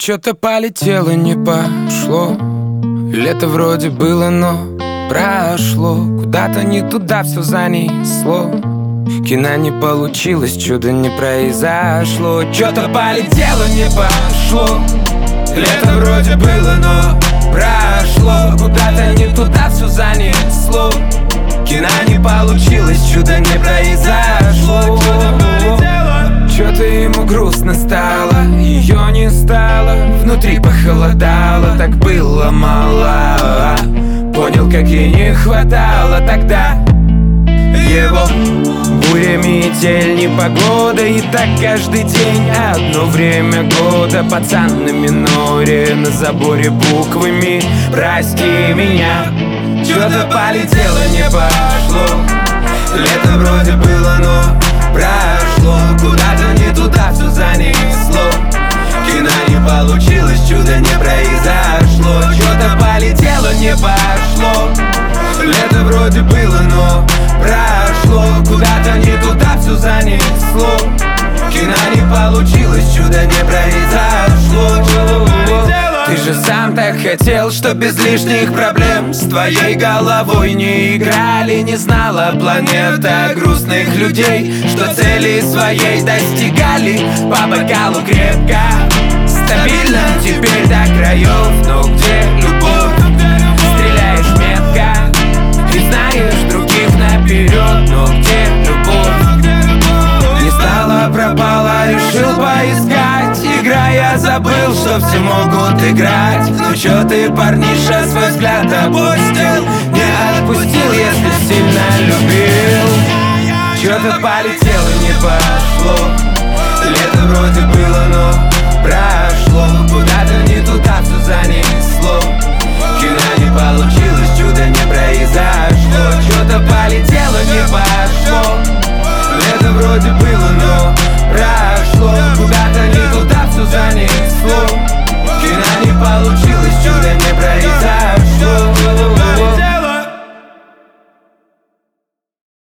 Что-то полетело, не пошло. Лето вроде было, но прошло. Куда-то не туда все занесло. Кино не получилось, чудо не произошло. Что-то полетело, не пошло. Лето вроде было, но прошло. Куда-то не туда все занесло. Кино не получилось, чудо не произошло. Что-то ему грустно стало, ее не стало. Внутри похолодало, так было мало. Понял, как ей не хватало тогда его. Буря, метель, непогода, и так каждый день. Одно время года, пацан на миноре, на заборе буквами «Прости меня». Что-то полетело, не пошло. Лето вроде было, но прошло. Куда-то не туда все занесло. Кино не получилось, чудо не произошло. Что-то полетело, не пошло. Лето вроде было, но прошло. Куда-то не туда все занесло. Кино не получилось, чудо не произошло. Ты же сам так хотел, что без лишних проблем с твоей головой не играли. Не знала планета грустных людей, что цели своей достигали по бокалу крепко. Стабильно теперь до краев, но где любовь? Стреляешь метко и знаешь других наперед, но где любовь? Не стала, пропала, решил поискать. Играя, забыл, что все могут играть. Ну чё ты, парниша, свой взгляд опустил? Не отпустил, если сильно любил. Чё-то полетело, не пошло. Лето вроде было, но прошло. Куда-то не туда все занесло. Кино не получилось, чудо не произошло. Чё-то полетело, не пошло. Лето вроде было, но прошло. Куда-то не туда все занесло. Кино не получилось, чудо не произошло.